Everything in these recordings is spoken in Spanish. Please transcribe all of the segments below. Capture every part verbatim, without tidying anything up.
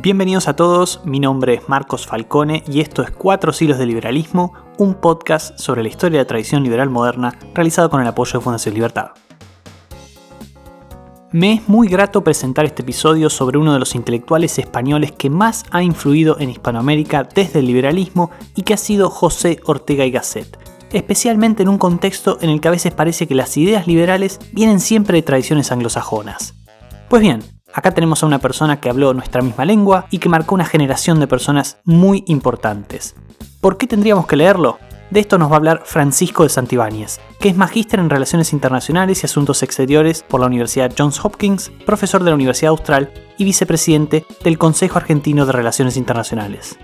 Bienvenidos a todos, mi nombre es Marcos Falcone y esto es Cuatro Siglos de Liberalismo, un podcast sobre la historia de la tradición liberal moderna realizado con el apoyo de Fundación Libertad. Me es muy grato presentar este episodio sobre uno de los intelectuales españoles que más ha influido en Hispanoamérica desde el liberalismo y que ha sido José Ortega y Gasset, especialmente en un contexto en el que a veces parece que las ideas liberales vienen siempre de tradiciones anglosajonas. Pues bien, acá tenemos a una persona que habló nuestra misma lengua y que marcó una generación de personas muy importantes. ¿Por qué tendríamos que leerlo? De esto nos va a hablar Francisco de Santibáñez, que es magíster en Relaciones Internacionales y Asuntos Exteriores por la Universidad Johns Hopkins, profesor de la Universidad Austral y vicepresidente del Consejo Argentino de Relaciones Internacionales.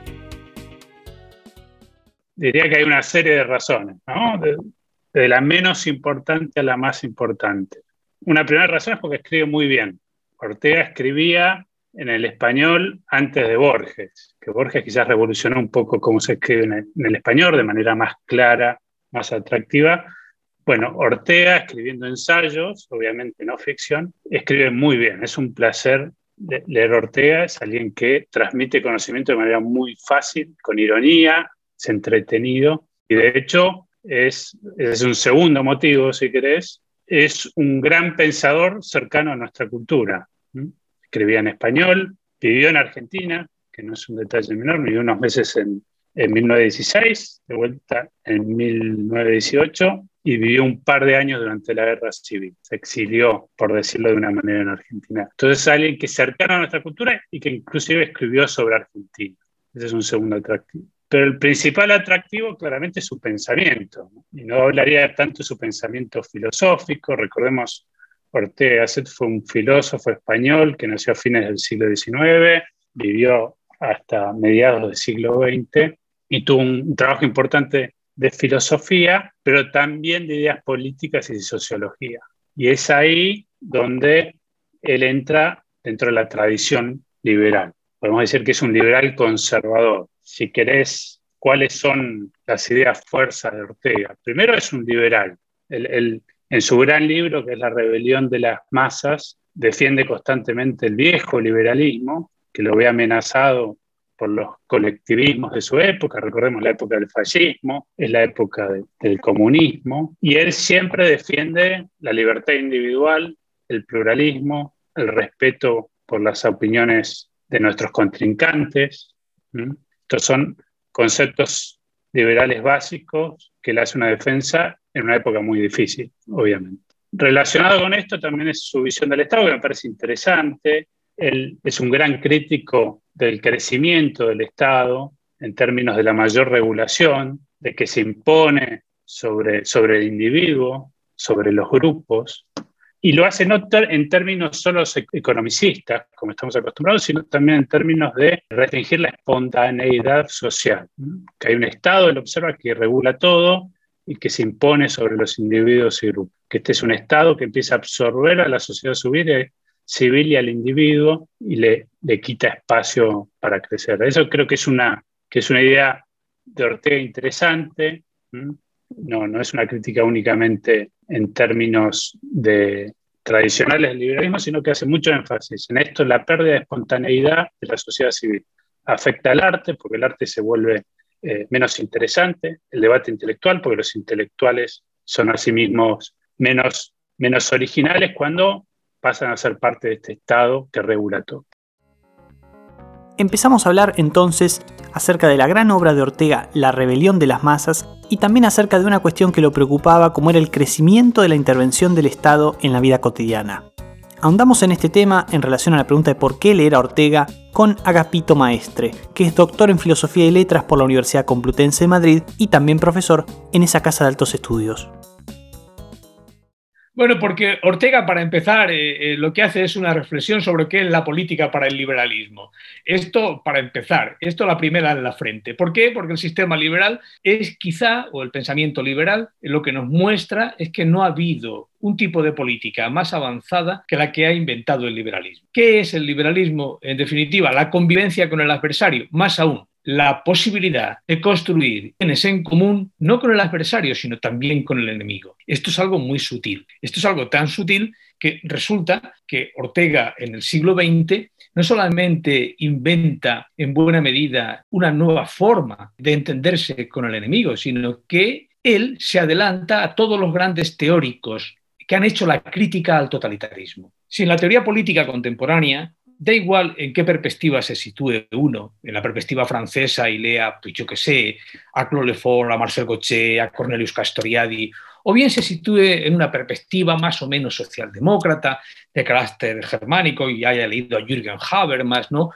Diría que hay una serie de razones, ¿no? De, de la menos importante a la más importante. Una primera razón es porque escribe muy bien. Ortega escribía en el español antes de Borges, que Borges quizás revolucionó un poco cómo se escribe en el, en el español de manera más clara, más atractiva. Bueno, Ortega, escribiendo ensayos, obviamente no ficción, escribe muy bien. Es un placer leer Ortega, es alguien que transmite conocimiento de manera muy fácil, con ironía, es entretenido, y de hecho es, es un segundo motivo, si querés, es un gran pensador cercano a nuestra cultura. Escribía en español, vivió en Argentina, que no es un detalle menor, vivió unos meses en, en mil novecientos dieciséis, de vuelta en mil novecientos dieciocho, y vivió un par de años durante la Guerra Civil. Se exilió, por decirlo de una manera, en Argentina. Entonces es alguien que es cercano a nuestra cultura y que inclusive escribió sobre Argentina. Ese es un segundo atractivo. Pero el principal atractivo claramente es su pensamiento, ¿no? Y no hablaría tanto de su pensamiento filosófico. Recordemos, Ortega y Gasset fue un filósofo español que nació a fines del siglo diecinueve, vivió hasta mediados del siglo veinte y tuvo un trabajo importante de filosofía, pero también de ideas políticas y de sociología. Y es ahí donde él entra dentro de la tradición liberal. Podemos decir que es un liberal conservador. Si querés, ¿cuáles son las ideas fuerzas de Ortega? Primero, es un liberal. Él, él, en su gran libro, que es La rebelión de las masas, defiende constantemente el viejo liberalismo, que lo ve amenazado por los colectivismos de su época. Recordemos la época del fascismo, es la época de, del comunismo, y él siempre defiende la libertad individual, el pluralismo, el respeto por las opiniones de nuestros contrincantes. ¿Mm? Estos son conceptos liberales básicos que él hace una defensa en una época muy difícil, obviamente. Relacionado con esto también es su visión del Estado, que me parece interesante. Él es un gran crítico del crecimiento del Estado en términos de la mayor regulación, de que se impone sobre, sobre el individuo, sobre los grupos, y lo hace no ter- en términos solo economicistas, como estamos acostumbrados, sino también en términos de restringir la espontaneidad social. ¿Mm? Que hay un Estado, él observa, que regula todo y que se impone sobre los individuos y grupos. Que este es un Estado que empieza a absorber a la sociedad civil, civil y al individuo y le, le quita espacio para crecer. Eso creo que es una, que es una idea de Ortega interesante. ¿Mm? No, no es una crítica únicamente en términos de tradicionales del liberalismo, sino que hace mucho énfasis en esto, la pérdida de espontaneidad de la sociedad civil. Afecta al arte, porque el arte se vuelve eh, menos interesante, el debate intelectual, porque los intelectuales son a sí mismos menos, menos originales cuando pasan a ser parte de este Estado que regula todo. Empezamos a hablar entonces acerca de la gran obra de Ortega, La rebelión de las masas, y también acerca de una cuestión que lo preocupaba, como era el crecimiento de la intervención del Estado en la vida cotidiana. Ahondamos en este tema en relación a la pregunta de por qué leer a Ortega con Agapito Maestre, que es doctor en Filosofía y Letras por la Universidad Complutense de Madrid y también profesor en esa casa de altos estudios. Bueno, porque Ortega, para empezar, eh, eh, lo que hace es una reflexión sobre qué es la política para el liberalismo. Esto, para empezar, esto la primera en la frente. ¿Por qué? Porque el sistema liberal es quizá, o el pensamiento liberal, lo que nos muestra es que no ha habido un tipo de política más avanzada que la que ha inventado el liberalismo. ¿Qué es el liberalismo? En definitiva, la convivencia con el adversario, más aún, la posibilidad de construir bienes en común, no con el adversario, sino también con el enemigo. Esto es algo muy sutil. Esto es algo tan sutil que resulta que Ortega en el siglo veinte no solamente inventa en buena medida una nueva forma de entenderse con el enemigo, sino que él se adelanta a todos los grandes teóricos que han hecho la crítica al totalitarismo. Si en la teoría política contemporánea, da igual en qué perspectiva se sitúe uno, en la perspectiva francesa y lea, pues yo qué sé, a Claude Lefort, a Marcel Gautier, a Cornelius Castoriadis, o bien se sitúe en una perspectiva más o menos socialdemócrata, de carácter germánico, y haya leído a Jürgen Habermas, ¿no?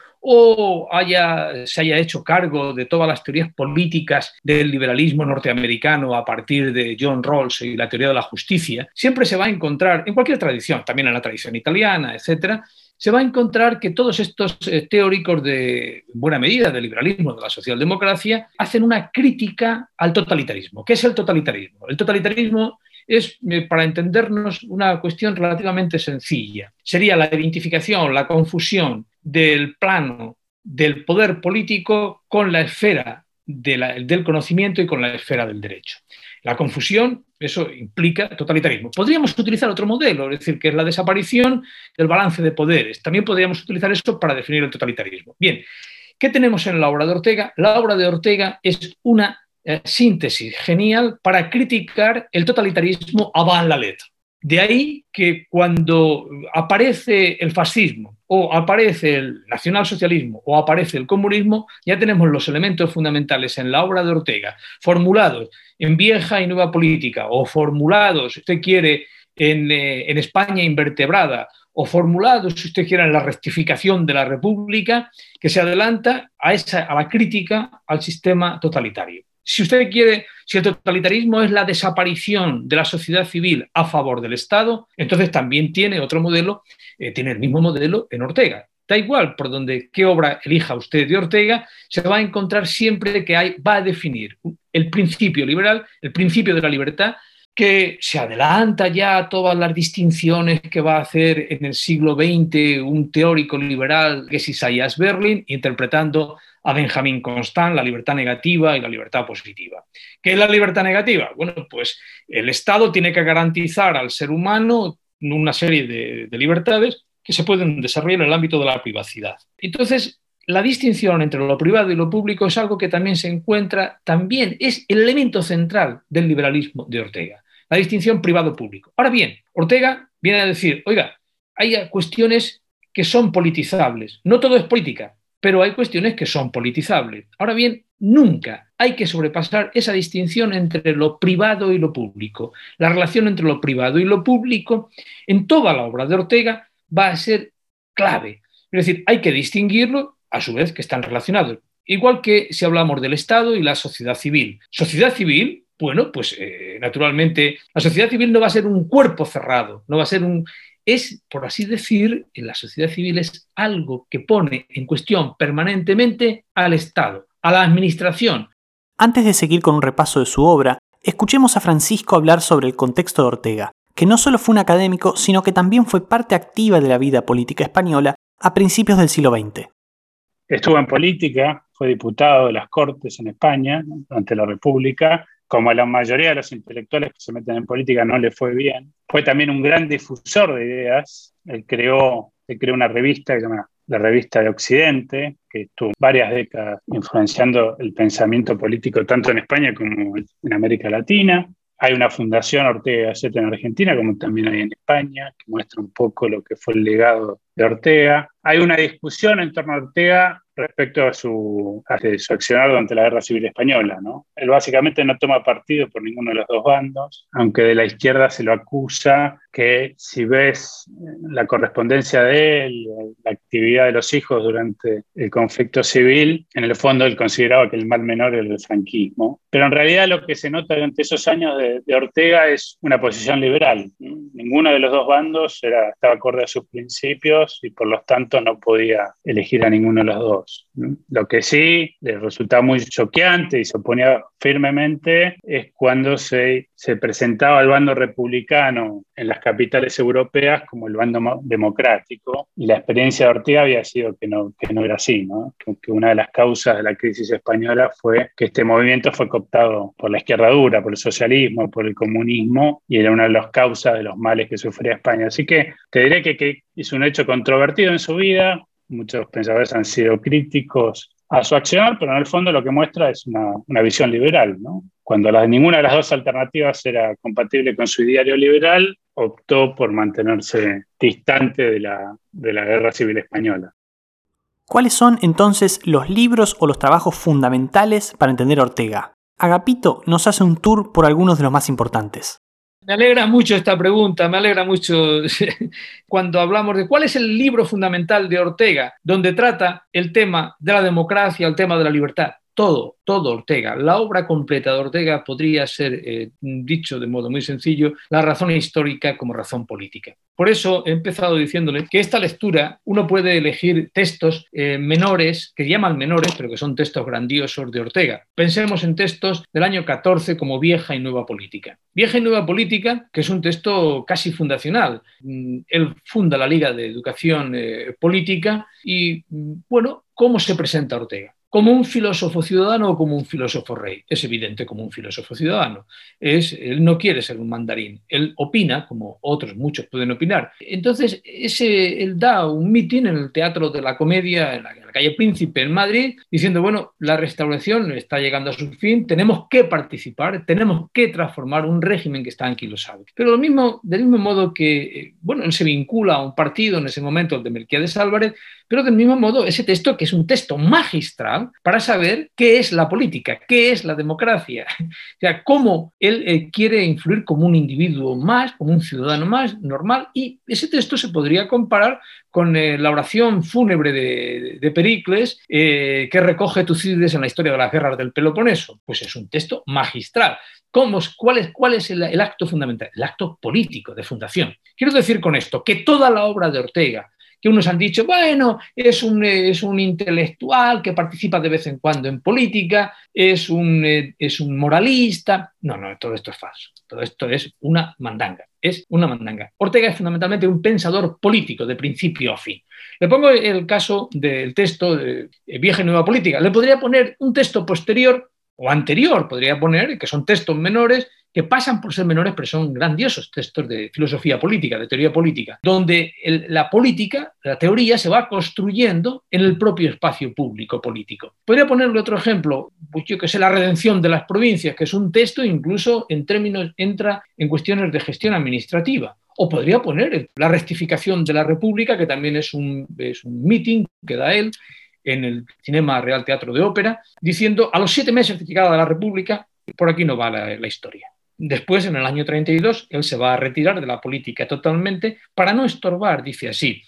O haya, se haya hecho cargo de todas las teorías políticas del liberalismo norteamericano a partir de John Rawls y la teoría de la justicia, siempre se va a encontrar, en cualquier tradición, también en la tradición italiana, etcétera, se va a encontrar que todos estos eh, teóricos de en buena medida del liberalismo, de la socialdemocracia, hacen una crítica al totalitarismo. ¿Qué es el totalitarismo? El totalitarismo es, eh, para entendernos, una cuestión relativamente sencilla. Sería la identificación, la confusión del plano del poder político con la esfera de la, del conocimiento y con la esfera del derecho. La confusión, eso implica totalitarismo. Podríamos utilizar otro modelo, es decir, que es la desaparición del balance de poderes. También podríamos utilizar esto para definir el totalitarismo. Bien, ¿qué tenemos en la obra de Ortega? La obra de Ortega es una eh, síntesis genial para criticar el totalitarismo avant la lettre. De ahí que cuando aparece el fascismo o aparece el nacionalsocialismo o aparece el comunismo, ya tenemos los elementos fundamentales en la obra de Ortega, formulados en Vieja y Nueva Política, o formulados, si usted quiere, en, eh, en España invertebrada, o formulados, si usted quiere, en la rectificación de la República, que se adelanta a, esa, a la crítica al sistema totalitario. Si usted quiere, si el totalitarismo es la desaparición de la sociedad civil a favor del Estado, entonces también tiene otro modelo, eh, tiene el mismo modelo en Ortega. Da igual por donde, qué obra elija usted de Ortega, se va a encontrar siempre que hay, va a definir el principio liberal, el principio de la libertad, que se adelanta ya a todas las distinciones que va a hacer en el siglo veinte un teórico liberal que es Isaiah Berlin, interpretando a Benjamin Constant, la libertad negativa y la libertad positiva. ¿Qué es la libertad negativa? Bueno, pues el Estado tiene que garantizar al ser humano una serie de, de libertades que se pueden desarrollar en el ámbito de la privacidad. Entonces, la distinción entre lo privado y lo público es algo que también se encuentra, también es el elemento central del liberalismo de Ortega, la distinción privado-público. Ahora bien, Ortega viene a decir, oiga, hay cuestiones que son politizables, no todo es política, pero hay cuestiones que son politizables. Ahora bien, nunca hay que sobrepasar esa distinción entre lo privado y lo público. La relación entre lo privado y lo público en toda la obra de Ortega va a ser clave. Es decir, hay que distinguirlo, a su vez que están relacionados. Igual que si hablamos del Estado y la sociedad civil. Sociedad civil, bueno, pues eh, naturalmente la sociedad civil no va a ser un cuerpo cerrado, no va a ser un... Es, por así decir, en la sociedad civil es algo que pone en cuestión permanentemente al Estado, a la administración. Antes de seguir con un repaso de su obra, escuchemos a Francisco hablar sobre el contexto de Ortega, que no solo fue un académico, sino que también fue parte activa de la vida política española a principios del siglo veinte. Estuvo en política, fue diputado de las Cortes en España durante la República. Como a la mayoría de los intelectuales que se meten en política no le fue bien. Fue también un gran difusor de ideas. Él creó, él creó una revista que se llama la Revista de Occidente, que estuvo varias décadas influenciando el pensamiento político tanto en España como en América Latina. Hay una fundación Ortega y Gasset en Argentina, como también hay en España, que muestra un poco lo que fue el legado de Ortega. Hay una discusión en torno a Ortega respecto a su, a su accionar durante la Guerra Civil Española, ¿no? Él básicamente no toma partido por ninguno de los dos bandos, aunque de la izquierda se lo acusa que si ves la correspondencia de él, la actividad de los hijos durante el conflicto civil, en el fondo él consideraba que el mal menor era el franquismo. Pero en realidad lo que se nota durante esos años de, de Ortega es una posición liberal, ¿no? Ninguno de los dos bandos era, estaba acorde a sus principios y por lo tanto no podía elegir a ninguno de los dos, ¿no? Lo que sí le resultaba muy choqueante y se oponía firmemente es cuando se, se presentaba el bando republicano en las capitales europeas como el bando democrático, y la experiencia de Ortega había sido que no, que no era así, ¿no? Que, que una de las causas de la crisis española fue que este movimiento fue cooptado por la izquierda dura, por el socialismo, por el comunismo, y era una de las causas de los males que sufría España. Así que te diré que, que es un hecho controvertido en su vida. muchos pensadores han sido críticos a su accionar, pero en el fondo lo que muestra es una, una visión liberal, ¿no? Cuando la, ninguna de las dos alternativas era compatible con su ideario liberal, optó por mantenerse distante de la, de la Guerra Civil Española. ¿Cuáles son entonces los libros o los trabajos fundamentales para entender a Ortega? Agapito nos hace un tour por algunos de los más importantes. Me alegra mucho esta pregunta, me alegra mucho cuando hablamos de cuál es el libro fundamental de Ortega, donde trata el tema de la democracia, el tema de la libertad. Todo, todo Ortega. La obra completa de Ortega podría ser, eh, dicho de modo muy sencillo, la razón histórica como razón política. Por eso he empezado diciéndole que esta lectura uno puede elegir textos eh, menores, que llaman menores, pero que son textos grandiosos de Ortega. Pensemos en textos del año catorce como Vieja y Nueva Política. Vieja y Nueva Política, que es un texto casi fundacional. Él funda la Liga de Educación eh, Política y, bueno, ¿cómo se presenta Ortega? ¿Como un filósofo ciudadano o como un filósofo rey? Es evidente como un filósofo ciudadano. Es, él no quiere ser un mandarín. Él opina, como otros muchos pueden opinar. Entonces, ese, él da un mitin en el Teatro de la Comedia, en la, en la calle Príncipe, en Madrid, diciendo, bueno, la restauración está llegando a su fin, tenemos que participar, tenemos que transformar un régimen que está anquilosado. Pero lo mismo, del mismo modo que, bueno, él se vincula a un partido en ese momento, el de Melquiades Álvarez, pero del mismo modo ese texto, que es un texto magistral para saber qué es la política, qué es la democracia, o sea, cómo él eh, quiere influir como un individuo más, como un ciudadano más normal, y ese texto se podría comparar con eh, la oración fúnebre de, de Pericles, eh, que recoge Tucídides en la historia de las guerras del Peloponeso. Pues es un texto magistral. ¿Cómo, cuál, es, ¿Cuál es el, el acto fundamental? El acto político de fundación. Quiero decir con esto que toda la obra de Ortega, que unos han dicho, bueno, es un, es un intelectual que participa de vez en cuando en política, es un, es un moralista. No, no, todo esto es falso. Todo esto es una mandanga. Es una mandanga. Ortega es fundamentalmente un pensador político de principio a fin. Le pongo el caso del texto de Vieja y Nueva Política. Le podría poner un texto posterior o anterior, podría poner, que son textos menores, que pasan por ser menores, pero son grandiosos textos de filosofía política, de teoría política, donde el, la política, la teoría, se va construyendo en el propio espacio público político. Podría ponerle otro ejemplo, pues yo que sé, la redención de las provincias, que es un texto incluso en términos, entra en cuestiones de gestión administrativa. O podría poner la rectificación de la República, que también es un, es un meeting que da él en el Cinema Real Teatro de Ópera, diciendo a los siete meses de llegada de la República, por aquí no va la, la historia. Después, en el año treinta y dos, él se va a retirar de la política totalmente para no estorbar, dice así.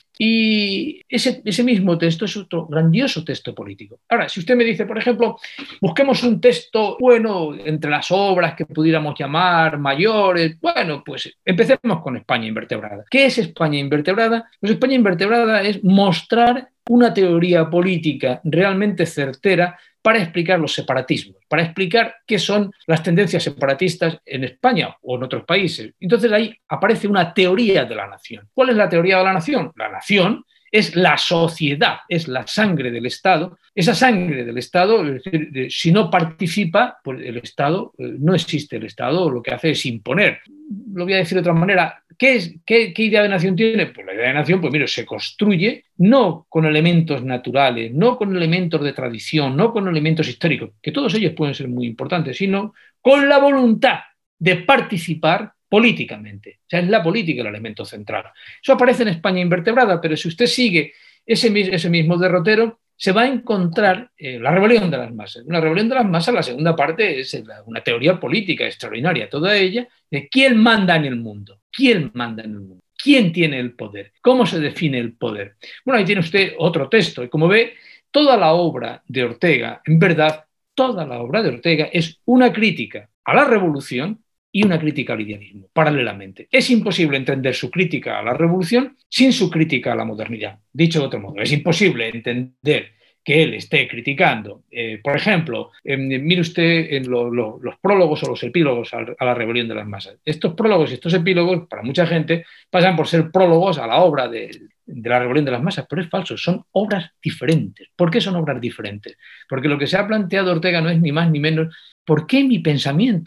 Y ese, ese mismo texto es otro grandioso texto político. Ahora, si usted me dice, por ejemplo, busquemos un texto bueno entre las obras que pudiéramos llamar mayores, bueno, pues empecemos con España invertebrada. ¿Qué es España invertebrada? Pues España invertebrada es mostrar una teoría política realmente certera para explicar los separatismos, para explicar qué son las tendencias separatistas en España o en otros países. Entonces ahí aparece una teoría de la nación. ¿Cuál es la teoría de la nación? La nación es la sociedad, es la sangre del Estado. Esa sangre del Estado, es decir, si no participa, pues el Estado, no existe el Estado, lo que hace es imponer. Lo voy a decir de otra manera. ¿Qué, es, qué, qué idea de nación tiene? Pues la idea de nación, pues mire, se construye no con elementos naturales, no con elementos de tradición, no con elementos históricos, que todos ellos pueden ser muy importantes, sino con la voluntad de participar políticamente. O sea, es la política el elemento central. Eso aparece en España invertebrada, pero si usted sigue ese, ese mismo derrotero, se va a encontrar eh, la rebelión de las masas. Una rebelión de las masas, la segunda parte es una teoría política extraordinaria, toda ella, de quién manda en el mundo, quién manda en el mundo, quién tiene el poder, cómo se define el poder. Bueno, ahí tiene usted otro texto, y como ve, toda la obra de Ortega, en verdad, toda la obra de Ortega es una crítica a la revolución y una crítica al idealismo, paralelamente. Es imposible entender su crítica a la revolución sin su crítica a la modernidad. Dicho de otro modo, es imposible entender que él esté criticando, eh, por ejemplo, eh, mire usted en lo, lo, los prólogos o los epílogos a, a la rebelión de las masas. Estos prólogos y estos epílogos, para mucha gente, pasan por ser prólogos a la obra de, de la rebelión de las masas, pero es falso, son obras diferentes. ¿Por qué son obras diferentes? Porque lo que se ha planteado Ortega no es ni más ni menos, ¿por qué mi pensamiento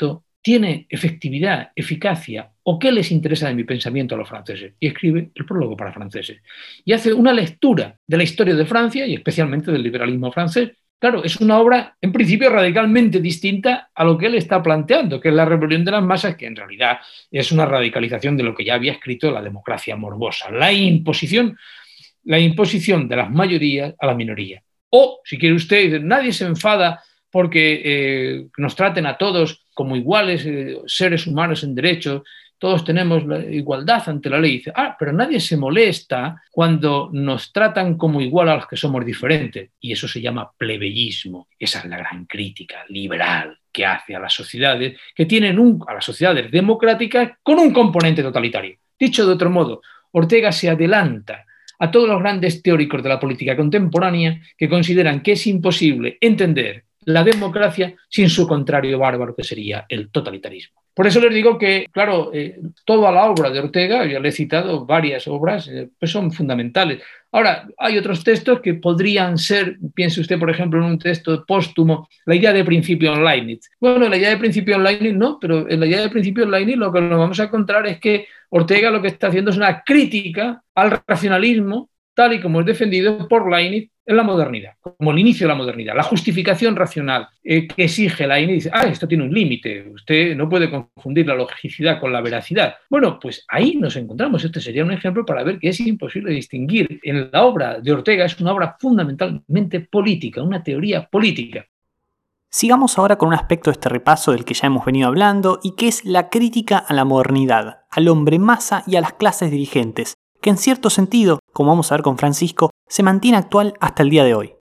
tiene efectividad, eficacia, o qué les interesa de mi pensamiento a los franceses. Y escribe el prólogo para franceses. Y hace una lectura de la historia de Francia y especialmente del liberalismo francés. Claro, es una obra, en principio, radicalmente distinta a lo que él está planteando, que es la rebelión de las masas, que en realidad es una radicalización de lo que ya había escrito La democracia morbosa, la imposición, la imposición de las mayorías a la minoría. O, si quiere usted, nadie se enfada porque eh, nos traten a todos como iguales, eh, seres humanos en derechos, todos tenemos la igualdad ante la ley. Dice, ah, pero nadie se molesta cuando nos tratan como igual a los que somos diferentes. Y eso se llama plebeyismo. Esa es la gran crítica liberal que hace a las sociedades, que tienen un, a las sociedades democráticas con un componente totalitario. Dicho de otro modo, Ortega se adelanta a todos los grandes teóricos de la política contemporánea que consideran que es imposible entender la democracia sin su contrario bárbaro, que sería el totalitarismo. Por eso les digo que, claro, eh, toda la obra de Ortega, ya le he citado varias obras, eh, pues son fundamentales. Ahora, hay otros textos que podrían ser, piense usted, por ejemplo, en un texto póstumo, la idea de principio en Leibniz. Bueno, la idea de principio en Leibniz no, pero en la idea de principio en Leibniz lo que nos vamos a encontrar es que Ortega lo que está haciendo es una crítica al racionalismo, tal y como es defendido por Leibniz en la modernidad, como el inicio de la modernidad, la justificación racional eh, que exige Leibniz. Dice, ah, esto tiene un límite, usted no puede confundir la logicidad con la veracidad. Bueno, pues ahí nos encontramos. Este sería un ejemplo para ver que es imposible distinguir. En la obra de Ortega es una obra fundamentalmente política, una teoría política. Sigamos ahora con un aspecto de este repaso del que ya hemos venido hablando y que es la crítica a la modernidad, al hombre masa y a las clases dirigentes, que en cierto sentido, como vamos a ver con Francisco, se mantiene actual hasta el día de hoy.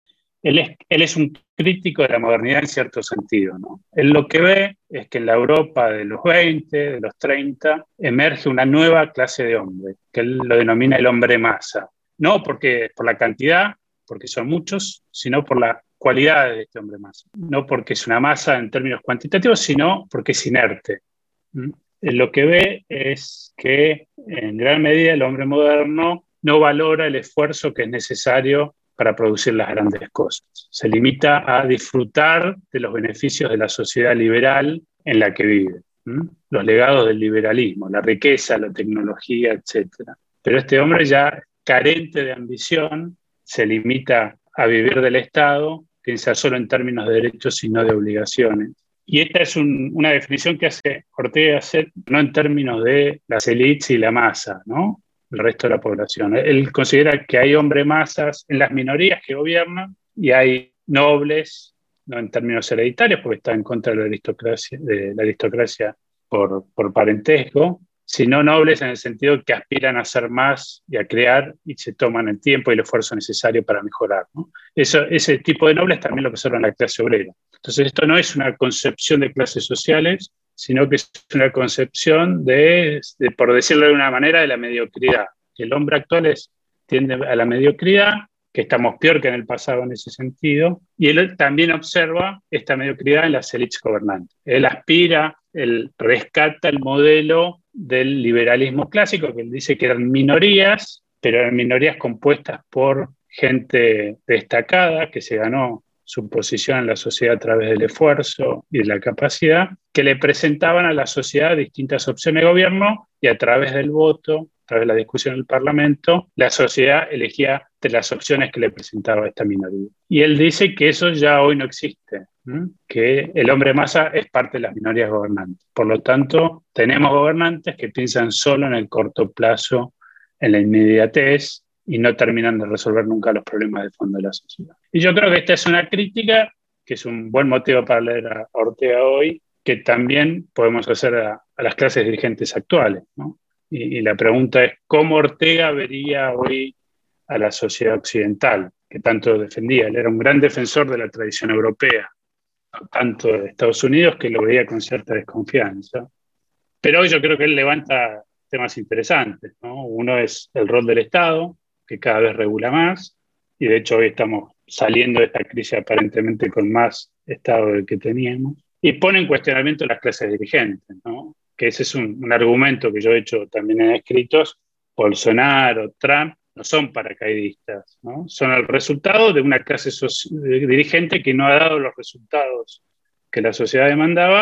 Él es, él es un crítico de la modernidad en cierto sentido, ¿no? Él lo que ve es que en la Europa de los veinte, de los treinta, emerge una nueva clase de hombre, que él lo denomina el hombre masa. No porque, por la cantidad, porque son muchos, sino por la cualidad de este hombre masa. No porque es una masa en términos cuantitativos, sino porque es inerte. ¿Mm? Lo que ve es que en gran medida el hombre moderno no valora el esfuerzo que es necesario para producir las grandes cosas. Se limita a disfrutar de los beneficios de la sociedad liberal en la que vive, ¿Mm? Los legados del liberalismo, la riqueza, la tecnología, etcétera. Pero este hombre ya carente de ambición se limita a vivir del Estado, piensa solo en términos de derechos y no de obligaciones. Y esta es un, una definición que hace Ortega Gasset, no en términos de las élites y la masa, ¿no? El resto de la población. Él considera que hay hombres masas en las minorías que gobiernan y hay nobles, no en términos hereditarios, porque está en contra de la aristocracia, de la aristocracia por, por parentesco, sino nobles en el sentido que aspiran a ser más y a crear y se toman el tiempo y el esfuerzo necesario para mejorar, ¿no? Eso, ese tipo de nobles también lo observan la clase obrera. Entonces esto no es una concepción de clases sociales, sino que es una concepción de, de, por decirlo de una manera, de la mediocridad. El hombre actual es, tiende a la mediocridad, que estamos peor que en el pasado en ese sentido, y él también observa esta mediocridad en las élites gobernantes. Él aspira, él rescata el modelo del liberalismo clásico, que él dice que eran minorías, pero eran minorías compuestas por gente destacada que se ganó su posición en la sociedad a través del esfuerzo y de la capacidad, que le presentaban a la sociedad distintas opciones de gobierno y a través del voto, a través de la discusión en el Parlamento, la sociedad elegía de las opciones que le presentaba esta minoría. Y él dice que eso ya hoy no existe, ¿eh? Que el hombre masa es parte de las minorías gobernantes. Por lo tanto, tenemos gobernantes que piensan solo en el corto plazo, en la inmediatez, y no terminan de resolver nunca los problemas de fondo de la sociedad. Y yo creo que esta es una crítica, que es un buen motivo para leer a Ortega hoy, que también podemos hacer a, a las clases dirigentes actuales, ¿no? Y, y la pregunta es, ¿cómo Ortega vería hoy a la sociedad occidental, que tanto defendía? Él era un gran defensor de la tradición europea, no tanto de Estados Unidos, que lo veía con cierta desconfianza. Pero hoy yo creo que él levanta temas interesantes, ¿no? Uno es el rol del Estado, que cada vez regula más, y de hecho hoy estamos saliendo de esta crisis aparentemente con más Estado del que teníamos, y pone en cuestionamiento las clases dirigentes, ¿no? Que ese es un, un argumento que yo he hecho también en escritos. Bolsonaro, Trump, no son paracaidistas, ¿no? Son el resultado de una clase dirigente que no ha dado los resultados que la sociedad demandaba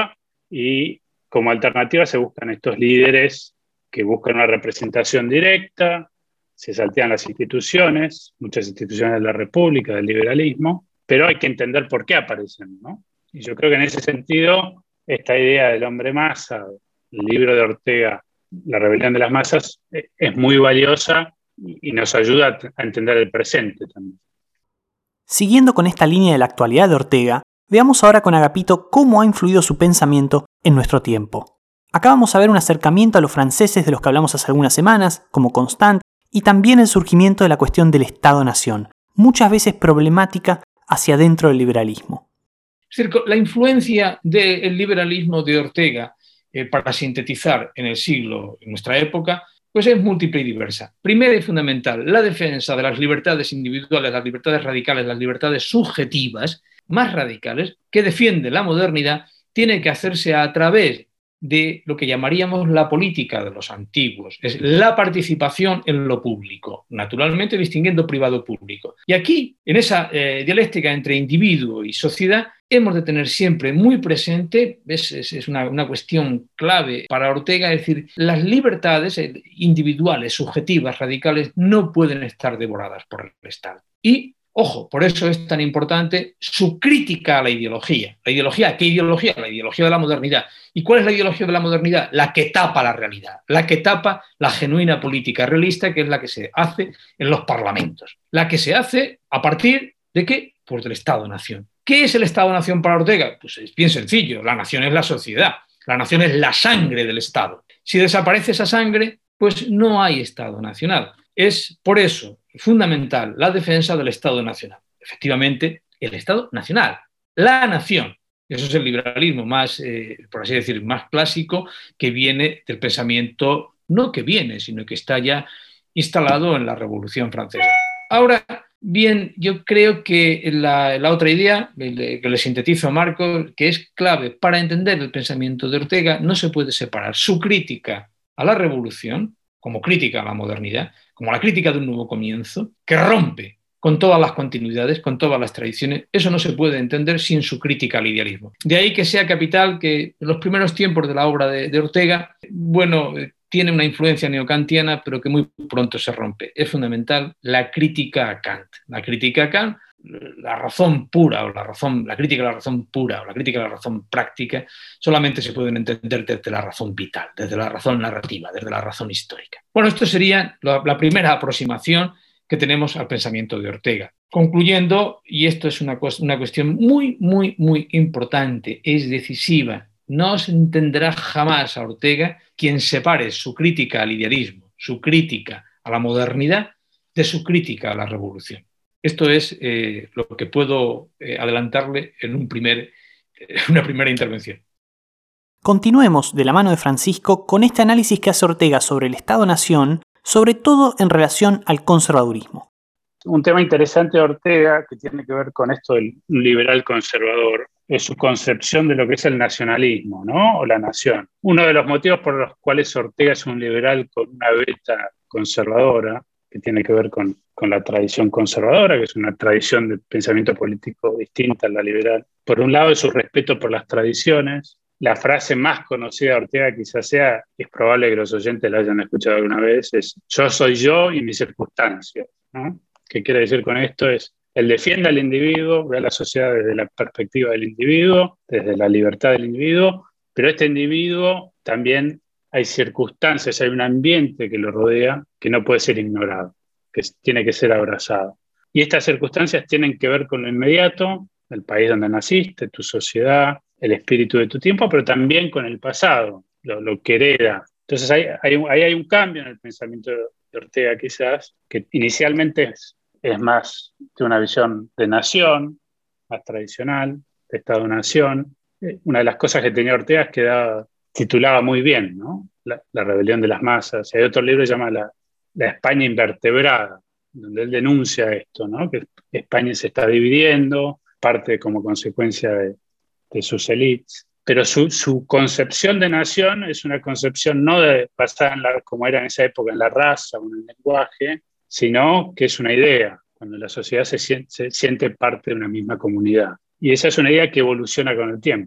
y como alternativa se buscan estos líderes que buscan una representación directa, se saltean las instituciones, muchas instituciones de la República, del liberalismo, pero hay que entender por qué aparecen, ¿no? Y yo creo que en ese sentido, esta idea del hombre masa, el libro de Ortega, La rebelión de las masas, es muy valiosa y nos ayuda a entender el presente también. Siguiendo con esta línea de la actualidad de Ortega, veamos ahora con Agapito cómo ha influido su pensamiento en nuestro tiempo. Acá vamos a ver un acercamiento a los franceses de los que hablamos hace algunas semanas, como Constant, y también el surgimiento de la cuestión del Estado-Nación, muchas veces problemática hacia dentro del liberalismo. La influencia del liberalismo de Ortega, eh, para sintetizar en el siglo, en nuestra época, pues es múltiple y diversa. Primera y fundamental, la defensa de las libertades individuales, las libertades radicales, las libertades subjetivas más radicales que defiende la modernidad, tiene que hacerse a través de lo que llamaríamos la política de los antiguos, es la participación en lo público, naturalmente distinguiendo privado-público. Y aquí, en esa eh, dialéctica entre individuo y sociedad, hemos de tener siempre muy presente, es, es, es una, una cuestión clave para Ortega, es decir, las libertades individuales, subjetivas, radicales, no pueden estar devoradas por el Estado. Y ojo, por eso es tan importante su crítica a la ideología. ¿La ideología? ¿Qué ideología? La ideología de la modernidad. ¿Y cuál es la ideología de la modernidad? La que tapa la realidad, la que tapa la genuina política realista, que es la que se hace en los parlamentos. La que se hace a partir de ¿qué? Pues del Estado-Nación. ¿Qué es el Estado-Nación para Ortega? Pues es bien sencillo. La nación es la sociedad. La nación es la sangre del Estado. Si desaparece esa sangre, pues no hay Estado nacional. Es por eso fundamental la defensa del Estado nacional. Efectivamente, el Estado nacional, la nación. Eso es el liberalismo más, eh, por así decir, más clásico, que viene del pensamiento, no que viene, sino que está ya instalado en la Revolución Francesa. Ahora, bien, yo creo que la, la otra idea, que le sintetizo a Marcos, que es clave para entender el pensamiento de Ortega, no se puede separar su crítica a la revolución, como crítica a la modernidad, como la crítica de un nuevo comienzo, que rompe con todas las continuidades, con todas las tradiciones. Eso no se puede entender sin su crítica al idealismo. De ahí que sea capital que en los primeros tiempos de la obra de, de Ortega, bueno, tiene una influencia neokantiana, pero que muy pronto se rompe. Es fundamental la crítica a Kant. La crítica a Kant, la razón pura, o la razón, la crítica a la razón pura, o la crítica a la razón práctica, solamente se pueden entender desde la razón vital, desde la razón narrativa, desde la razón histórica. Bueno, esto sería la, la primera aproximación que tenemos al pensamiento de Ortega. Concluyendo, y esto es una, una cuestión muy, muy, muy importante, es decisiva, no se entenderá jamás a Ortega quien separe su crítica al idealismo, su crítica a la modernidad, de su crítica a la revolución. Esto es eh, lo que puedo eh, adelantarle en un primer, eh, una primera intervención. Continuemos de la mano de Francisco con este análisis que hace Ortega sobre el Estado-Nación, sobre todo en relación al conservadurismo. Un tema interesante de Ortega que tiene que ver con esto del liberal conservador es su concepción de lo que es el nacionalismo, ¿no? O la nación. Uno de los motivos por los cuales Ortega es un liberal con una beta conservadora, que tiene que ver con, con la tradición conservadora, que es una tradición de pensamiento político distinta a la liberal. Por un lado, es su respeto por las tradiciones. La frase más conocida de Ortega quizás sea, es probable que los oyentes la hayan escuchado alguna vez, es yo soy yo y mis circunstancias, ¿no? ¿Qué quiere decir con esto? Es, él defiende al individuo, ve a la sociedad desde la perspectiva del individuo, desde la libertad del individuo, pero este individuo también hay circunstancias, hay un ambiente que lo rodea que no puede ser ignorado, que tiene que ser abrazado. Y estas circunstancias tienen que ver con lo inmediato, el país donde naciste, tu sociedad, el espíritu de tu tiempo, pero también con el pasado, lo, lo que hereda. Entonces ahí hay, hay, hay un cambio en el pensamiento de Ortega quizás, que inicialmente es, es más de una visión de nación, más tradicional, de Estado-nación. Una de las cosas que tenía Ortega es que daba, titulaba muy bien, ¿no? La, la rebelión de las masas. Hay otro libro que se llama La, la España invertebrada, donde él denuncia esto, ¿no? Que España se está dividiendo, parte como consecuencia de, de sus élites. Pero su, su concepción de nación es una concepción no de, basada en la, como era en esa época, en la raza o en el lenguaje, sino que es una idea, cuando la sociedad se siente, se siente parte de una misma comunidad. Y esa es una idea que evoluciona con el tiempo.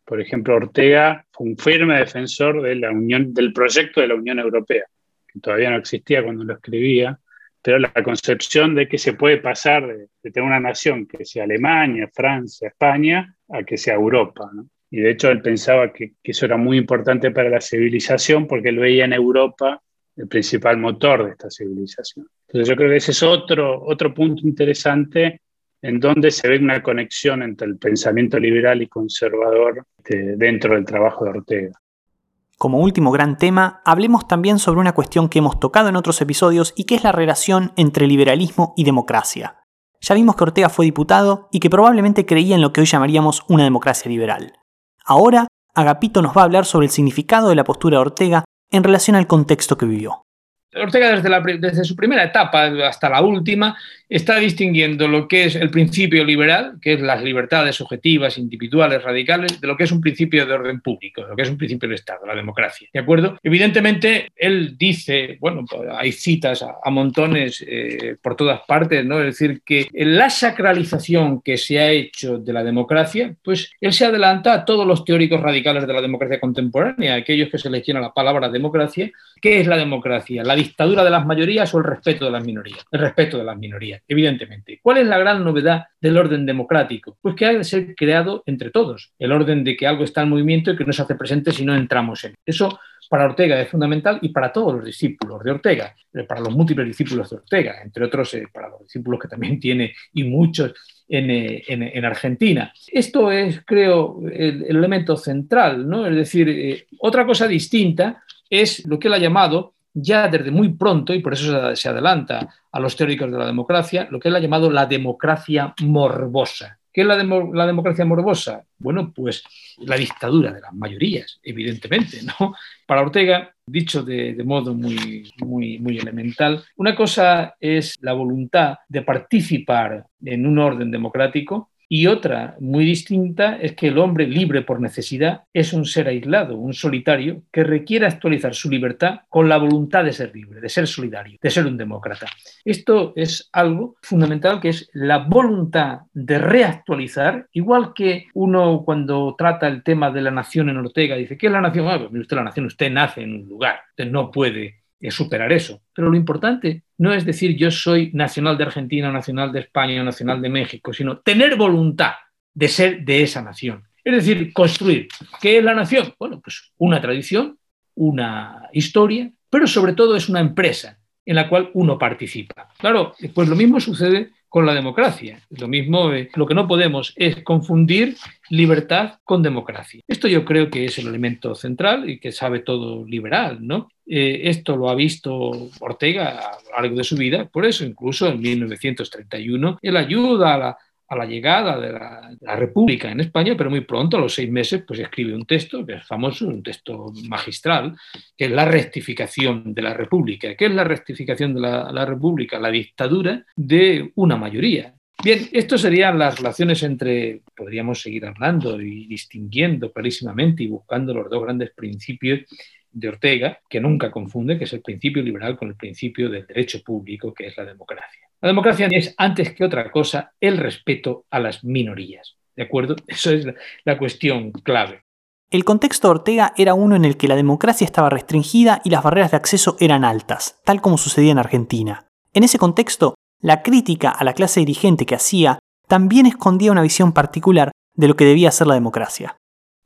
Por ejemplo, Ortega fue un firme defensor de la Unión, del proyecto de la Unión Europea, que todavía no existía cuando lo escribía, pero la concepción de que se puede pasar de, de tener una nación que sea Alemania, Francia, España, a que sea Europa, ¿no? Y de hecho él pensaba que, que eso era muy importante para la civilización porque él veía en Europa el principal motor de esta civilización. Entonces yo creo que ese es otro, otro punto interesante en donde se ve una conexión entre el pensamiento liberal y conservador de, dentro del trabajo de Ortega. Como último gran tema, hablemos también sobre una cuestión que hemos tocado en otros episodios y que es la relación entre liberalismo y democracia. Ya vimos que Ortega fue diputado y que probablemente creía en lo que hoy llamaríamos una democracia liberal. Ahora, Agapito nos va a hablar sobre el significado de la postura de Ortega en relación al contexto que vivió. Ortega desde, la, desde su primera etapa hasta la última está distinguiendo lo que es el principio liberal, que es las libertades objetivas, individuales, radicales, de lo que es un principio de orden público, de lo que es un principio del Estado, la democracia. ¿De acuerdo? Evidentemente, él dice, bueno, hay citas a, a montones eh, por todas partes, ¿no? Es decir, que la sacralización que se ha hecho de la democracia, pues él se adelanta a todos los teóricos radicales de la democracia contemporánea, aquellos que seleccionan la palabra democracia. ¿Qué es la democracia? ¿La dictadura de las mayorías o el respeto de las minorías? El respeto de las minorías, evidentemente. ¿Cuál es la gran novedad del orden democrático? Pues que ha de ser creado entre todos. El orden de que algo está en movimiento y que no se hace presente si no entramos en él. Eso para Ortega es fundamental y para todos los discípulos de Ortega, para los múltiples discípulos de Ortega, entre otros eh, para los discípulos que también tiene y muchos en, eh, en, en Argentina. Esto es, creo, el, el elemento central, ¿no? Es decir, eh, otra cosa distinta es lo que él ha llamado ya desde muy pronto, y por eso se adelanta a los teóricos de la democracia, lo que él ha llamado la democracia morbosa. ¿Qué es la, demo, la democracia morbosa? Bueno, pues la dictadura de las mayorías, evidentemente, ¿no? Para Ortega, dicho de, de modo muy, muy, muy elemental, una cosa es la voluntad de participar en un orden democrático. Y otra muy distinta es que el hombre libre por necesidad es un ser aislado, un solitario, que requiere actualizar su libertad con la voluntad de ser libre, de ser solidario, de ser un demócrata. Esto es algo fundamental, que es la voluntad de reactualizar, igual que uno cuando trata el tema de la nación en Ortega, dice, ¿qué es la nación? Ah, pues mire usted, la nación, usted nace en un lugar, usted no puede es superar eso. Pero lo importante no es decir yo soy nacional de Argentina, nacional de España, nacional de México, sino tener voluntad de ser de esa nación. Es decir, construir. ¿Qué es la nación? Bueno, pues una tradición, una historia, pero sobre todo es una empresa en la cual uno participa. Claro, pues lo mismo sucede con la democracia. Lo mismo, eh, lo que no podemos es confundir libertad con democracia. Esto yo creo que es el elemento central y que sabe todo liberal, ¿no? Eh, esto lo ha visto Ortega a lo largo de su vida, por eso incluso en mil novecientos treinta y uno él ayuda a la, a la llegada de la, de la República en España, pero muy pronto, a los seis meses, pues escribe un texto que es famoso, un texto magistral, que es la rectificación de la República. ¿Qué es la rectificación de la, la República? La dictadura de una mayoría. Bien, esto serían las relaciones entre, podríamos seguir hablando y distinguiendo clarísimamente y buscando los dos grandes principios de Ortega, que nunca confunde, que es el principio liberal con el principio del derecho público, que es la democracia. La democracia es, antes que otra cosa, el respeto a las minorías. ¿De acuerdo? Eso es la, la cuestión clave. El contexto de Ortega era uno en el que la democracia estaba restringida y las barreras de acceso eran altas, tal como sucedía en Argentina. En ese contexto, la crítica a la clase dirigente que hacía también escondía una visión particular de lo que debía ser la democracia.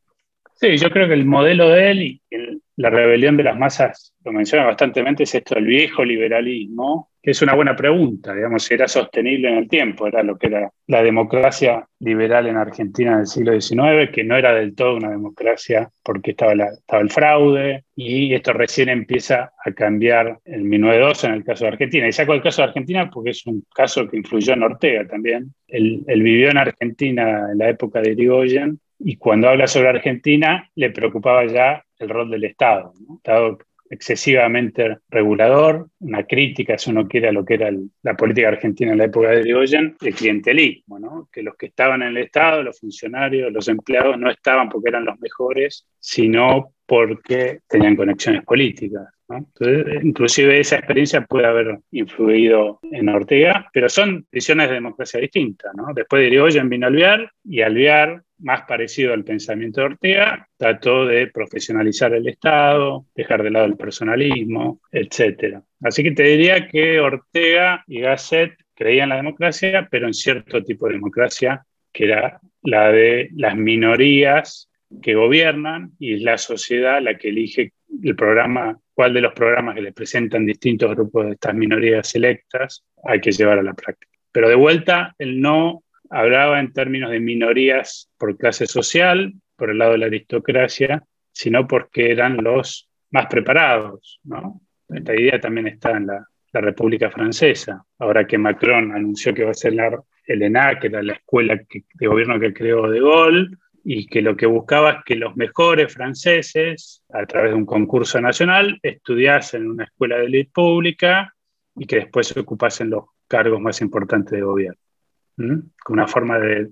Sí, yo creo que el modelo de él y el, la rebelión de las masas, lo menciona constantemente, es esto, el viejo liberalismo, que es una buena pregunta, digamos, si era sostenible en el tiempo, era lo que era la democracia liberal en Argentina del siglo diecinueve, que no era del todo una democracia porque estaba, la, estaba el fraude, y esto recién empieza a cambiar en mil novecientos dos en el caso de Argentina. Y saco el caso de Argentina porque es un caso que influyó en Ortega también. Él, él vivió en Argentina en la época de Irigoyen, y cuando habla sobre Argentina le preocupaba ya el rol del Estado, ¿no? Estado excesivamente regulador, una crítica, si uno quiere, a lo que era el, la política argentina en la época de Irigoyen, el clientelismo, ¿no? Que los que estaban en el Estado, los funcionarios, los empleados, no estaban porque eran los mejores, sino porque tenían conexiones políticas, ¿no? Entonces, inclusive esa experiencia puede haber influido en Ortega, pero son visiones de democracia distintas, ¿no? Después de Irigoyen vino Alvear, y Alvear, más parecido al pensamiento de Ortega, trató de profesionalizar el Estado, dejar de lado el personalismo, etcétera. Así que te diría que Ortega y Gasset creían en la democracia, pero en cierto tipo de democracia, que era la de las minorías que gobiernan y es la sociedad la que elige el programa, cuál de los programas que le presentan distintos grupos de estas minorías electas hay que llevar a la práctica. Pero de vuelta, él no hablaba en términos de minorías por clase social, por el lado de la aristocracia, sino porque eran los más preparados, ¿no? Esta idea también está en la, la República Francesa. Ahora que Macron anunció que va a ser la, el ENA, que era la escuela que, de gobierno que creó De Gaulle, y que lo que buscaba es que los mejores franceses, a través de un concurso nacional, estudiasen en una escuela de élite pública y que después se ocupasen los cargos más importantes de gobierno. ¿Mm? Una forma de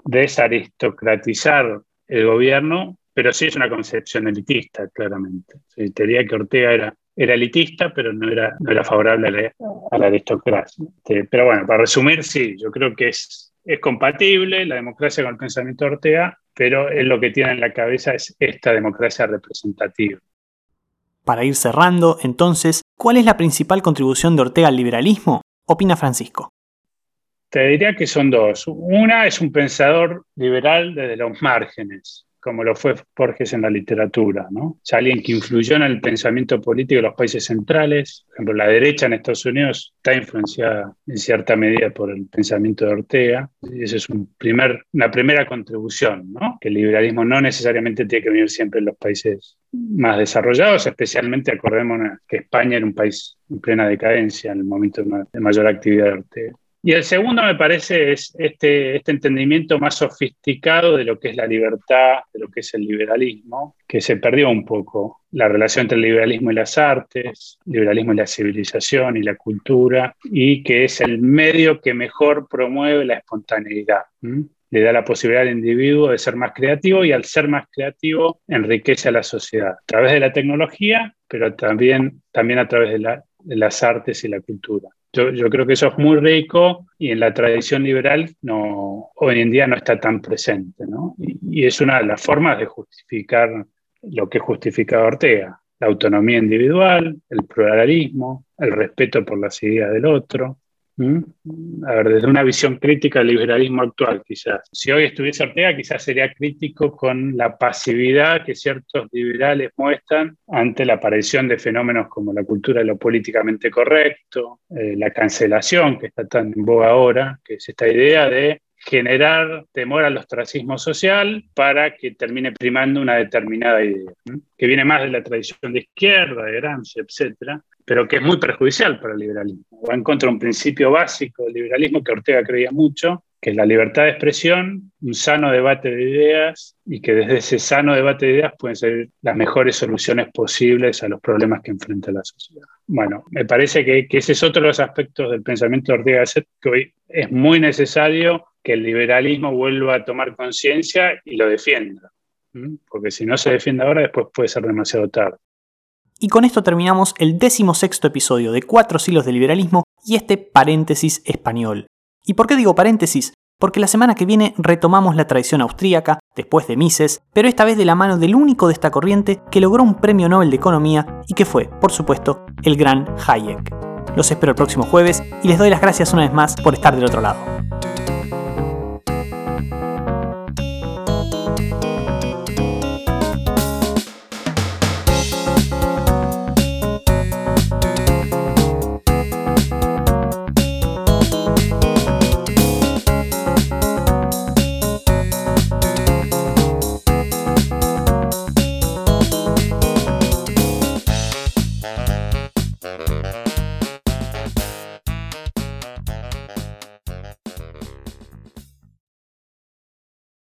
desaristocratizar el gobierno, pero sí es una concepción elitista, claramente. Sí, te diría que Ortega era, era elitista, pero no era, no era favorable a la, a la aristocracia. Este, pero bueno, para resumir, sí, yo creo que es, es compatible la democracia con el pensamiento de Ortega, pero él lo que tiene en la cabeza es esta democracia representativa. Para ir cerrando, entonces, ¿cuál es la principal contribución de Ortega al liberalismo? Opina Francisco. Te diría que son dos. Una es un pensador liberal desde los márgenes, como lo fue Borges en la literatura, ¿no? O sea, alguien que influyó en el pensamiento político de los países centrales. Por ejemplo, la derecha en Estados Unidos está influenciada en cierta medida por el pensamiento de Ortega. Y esa es un primer, una primera contribución, ¿no? Que el liberalismo no necesariamente tiene que venir siempre en los países más desarrollados, especialmente acordémonos que España era un país en plena decadencia en el momento de mayor actividad de Ortega. Y el segundo, me parece, es este, este entendimiento más sofisticado de lo que es la libertad, de lo que es el liberalismo, que se perdió un poco. La relación entre el liberalismo y las artes, el liberalismo y la civilización y la cultura, y que es el medio que mejor promueve la espontaneidad. ¿Mm? Le da la posibilidad al individuo de ser más creativo, y al ser más creativo enriquece a la sociedad a través de la tecnología, pero también, también a través de, la, de las artes y la cultura. Yo, yo creo que eso es muy rico y en la tradición liberal no, hoy en día no está tan presente, ¿no? Y, y es una de las formas de justificar lo que justificaba Ortega: la autonomía individual, el pluralismo, el respeto por las ideas del otro. ¿Mm? A ver, desde una visión crítica del liberalismo actual, quizás. Si hoy estuviese Ortega, quizás sería crítico con la pasividad que ciertos liberales muestran ante la aparición de fenómenos como la cultura de lo políticamente correcto, eh, la cancelación, que está tan en boga ahora, que es esta idea de generar temor al ostracismo social para que termine primando una determinada idea, ¿no? Que viene más de la tradición de izquierda, de Gramsci, etcétera, pero que es muy perjudicial para el liberalismo. Va en contra de un principio básico del liberalismo que Ortega creía mucho, que es la libertad de expresión, un sano debate de ideas, y que desde ese sano debate de ideas pueden ser las mejores soluciones posibles a los problemas que enfrenta la sociedad. Bueno, me parece que, que ese es otro de los aspectos del pensamiento de Ortega y Gasset, que hoy es muy necesario que el liberalismo vuelva a tomar conciencia y lo defienda. ¿Mm? Porque si no se defiende ahora, después puede ser demasiado tarde. Y con esto terminamos el decimosexto episodio de Cuatro Siglos de Liberalismo y este paréntesis español. ¿Y por qué digo paréntesis? Porque la semana que viene retomamos la tradición austríaca, después de Mises, pero esta vez de la mano del único de esta corriente que logró un premio Nobel de Economía y que fue, por supuesto, el gran Hayek. Los espero el próximo jueves y les doy las gracias una vez más por estar del otro lado.